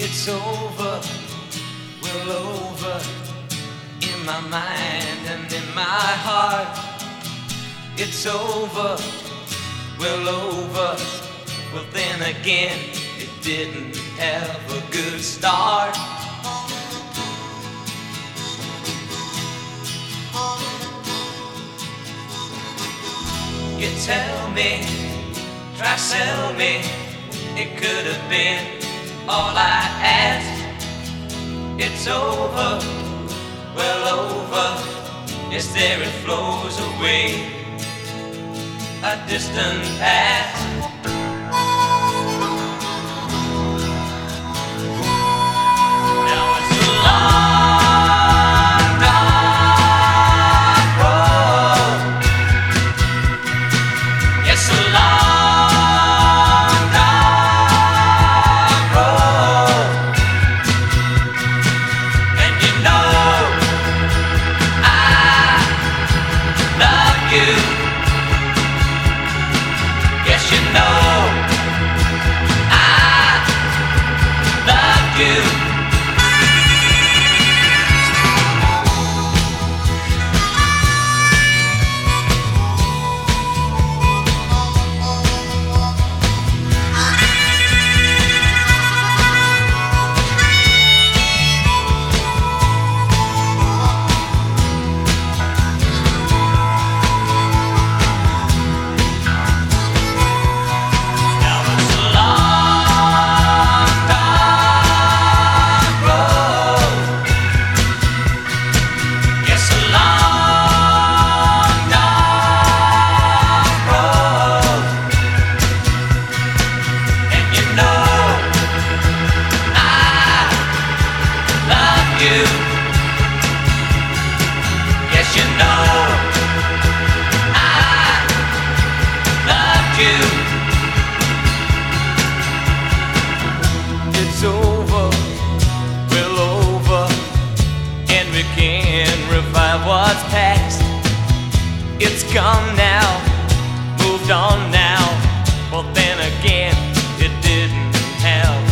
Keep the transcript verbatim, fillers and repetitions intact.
It's over, well over, in my mind and in my heart. It's over, well over, well then again, it didn't have a good start. You tell me, try sell me, it could have been all I asked. It's over, well over, yes there it flows away, a distant past. Now it's a long, dark road. Yes, a long, dark road. And you know I love you. Yes, you know I love you. Yes, you know I loved you. It's over, well over, and we can revive what's past. It's gone now, moved on now, but then again, it didn't have